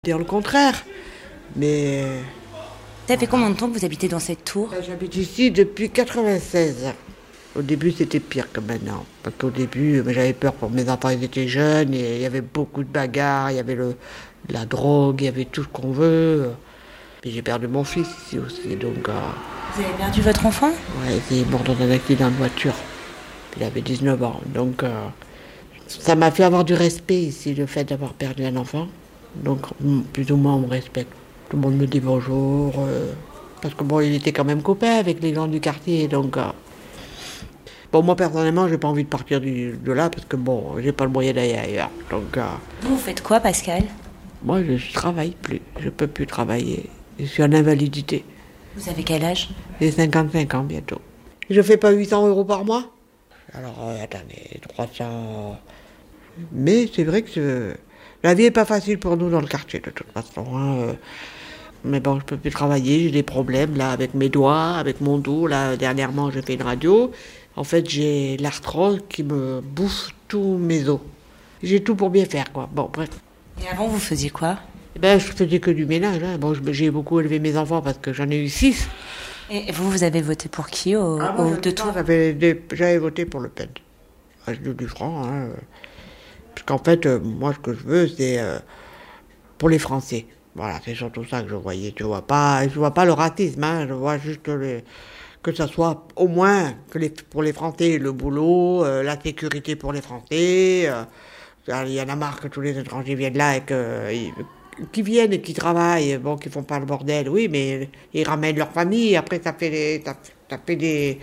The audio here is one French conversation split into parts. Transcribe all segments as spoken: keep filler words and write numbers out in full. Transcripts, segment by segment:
Dire le contraire, mais... Ça fait combien de temps que vous habitez dans cette tour ? J'habite ici depuis quatre-vingt-seize. Au début, c'était pire que maintenant. Parce qu'au début, j'avais peur pour mes enfants, ils étaient jeunes, et il y avait beaucoup de bagarres, il y avait le, la drogue, il y avait tout ce qu'on veut. Et j'ai perdu mon fils ici aussi, donc... Euh... Vous avez perdu votre enfant ? Ouais, il est mort dans un accident de voiture. Il avait dix-neuf ans, donc... Euh... Ça m'a fait avoir du respect ici, le fait d'avoir perdu un enfant. Donc, plus ou moins, on me respecte. Tout le monde me dit bonjour. Euh, parce que bon, il était quand même copain avec les gens du quartier. Donc, euh, bon, moi, personnellement, j'ai pas envie de partir du, de là parce que bon, j'ai pas le moyen d'aller ailleurs. Donc, euh, vous faites quoi, Pascal ? Moi, je ne travaille plus. Je peux plus travailler. Je suis en invalidité. Vous avez quel âge ? J'ai cinquante-cinq ans bientôt. Je fais pas huit cents euros par mois ? Alors, euh, attendez, trois cents... Mais c'est vrai que... Je... La vie n'est pas facile pour nous dans le quartier, de toute façon. Hein. Mais bon, je ne peux plus travailler, j'ai des problèmes là avec mes doigts, avec mon dos. Là, dernièrement, j'ai fait une radio. En fait, j'ai l'arthrose qui me bouffe tous mes os. J'ai tout pour bien faire, quoi. Bon, bref. Et avant, vous faisiez quoi ? Eh ben, je faisais que du ménage. Hein. Bon, j'ai beaucoup élevé mes enfants parce que j'en ai eu six. Et vous, vous avez voté pour qui au, ah, au moi, deux tours ? J'avais, des... j'avais voté pour Le Pen. Reste du franc, hein. Parce qu'en fait, euh, moi, ce que je veux, c'est euh, pour les Français. Voilà, c'est surtout ça que je voyais. Je vois pas, je vois pas le racisme, hein, je vois juste les, que ça soit au moins que les, pour les Français, le boulot, euh, la sécurité pour les Français. Euh, il y en a marre que tous les étrangers viennent là et que... Ils, qui viennent et qui travaillent, bon, qui font pas le bordel, oui, mais ils ramènent leur famille, après ça fait des... Ça, ça fait des...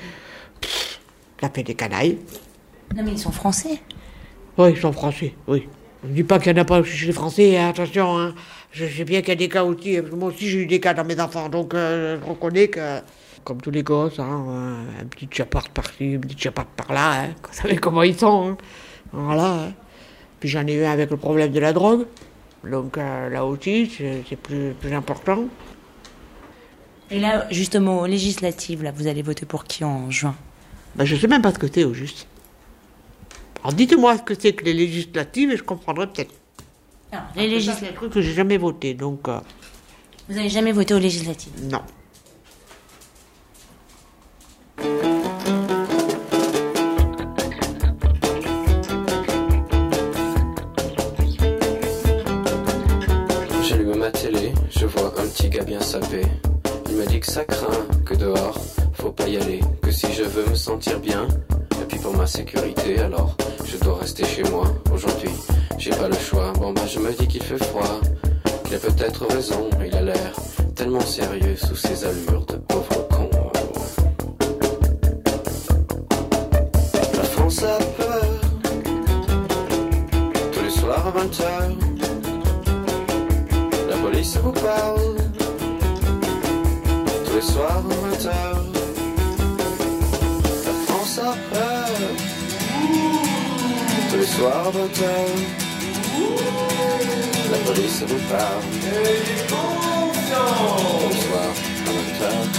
Ça fait des canailles. Non mais ils sont français. Oui, ils sont français, oui. Je ne dis pas qu'il n'y en a pas chez les Français, hein, attention, hein. Je sais bien qu'il y a des cas aussi, moi aussi j'ai eu des cas dans mes enfants, donc euh, je reconnais que, comme tous les gosses, hein, un petit chapard par-ci, un petit chapard par-là, hein, vous savez comment ils sont, hein. Voilà. Hein. Puis j'en ai eu un avec le problème de la drogue, donc euh, là aussi c'est, c'est plus, plus important. Et là, justement, aux législatives, là, vous allez voter pour qui en juin ? Ben, je ne sais même pas ce que c'est au juste. Alors dites-moi ce que c'est que les législatives et je comprendrai peut-être. Alors, les législatives. C'est un truc que j'ai jamais voté, donc... Euh... Vous n'avez jamais voté aux législatives ? Non. J'allume ma télé, je vois un petit gars bien sapé. Il m'a dit que ça craint, que dehors, faut pas y aller. Que si je veux me sentir bien... Et puis pour ma sécurité, alors je dois rester chez moi. Aujourd'hui, j'ai pas le choix. Bon bah je me dis qu'il fait froid. Il a peut-être raison, il a l'air tellement sérieux sous ses allures de pauvre con. La France a peur. Tous les soirs à vingt heures, la police vous parle. Tous les soirs à vingt heures, la France a peur. Tous les soirs à vingt heures, la police vous parle. Tous les soirs à vingt heures.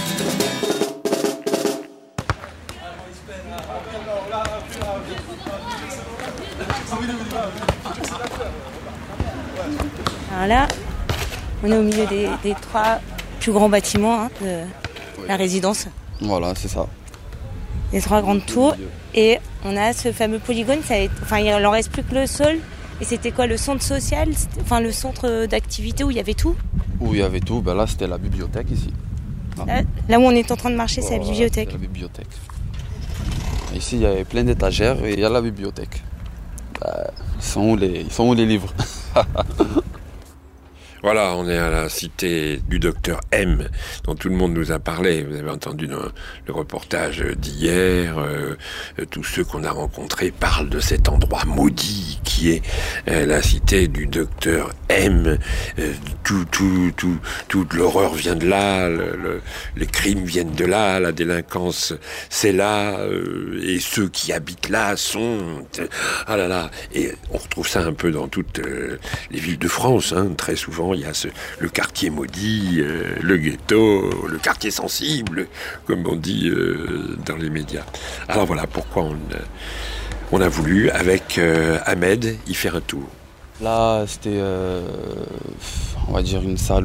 Alors là, on est au milieu des, des trois plus grands bâtiments hein, de oui. La résidence. Voilà, c'est ça. Les trois grandes tours. Et on a ce fameux polygone, ça a été, enfin, il n'en reste plus que le sol. Et c'était quoi, le centre social, enfin le centre d'activité où il y avait tout ? Où il y avait tout, ben là c'était la bibliothèque ici. Là, là où on est en train de marcher, c'est oh, la bibliothèque. C'est la bibliothèque. Ici il y avait plein d'étagères et il y a la bibliothèque. Ben, ils, sont où les, ils sont où les livres ? Voilà, on est à la cité du docteur M, dont tout le monde nous a parlé. Vous avez entendu dans le reportage d'hier, euh, tous ceux qu'on a rencontrés parlent de cet endroit maudit qui est euh, la cité du docteur M. Euh, tout, tout, tout, toute l'horreur vient de là, le, le, les crimes viennent de là, la délinquance c'est là, euh, et ceux qui habitent là sont... Ah là là, et on retrouve ça un peu dans toutes euh, les villes de France, hein, très souvent. Il y a ce, le quartier maudit, euh, le ghetto, le quartier sensible, comme on dit euh, dans les médias. Alors voilà pourquoi on, euh, on a voulu, avec euh, Ahmed, y faire un tour. Là, c'était, euh, on va dire, une salle